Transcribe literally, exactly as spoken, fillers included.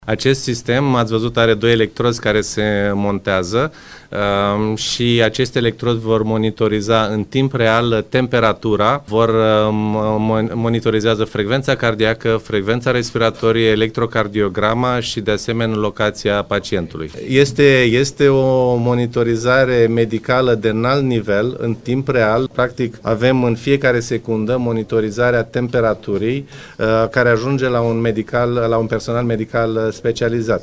Acest sistem, ați văzut, are doi electrozi care se montează uh, și aceste electrozi vor monitoriza în timp real temperatura, vor uh, monitorizează frecvența cardiacă, frecvența respiratorie, electrocardiograma și de asemenea locația pacientului. Este, este o monitorizare medicală de înalt nivel, în timp real. Practic avem în fiecare secundă monitorizarea temperaturii uh, care ajunge la un medical, la un personal medical specializat.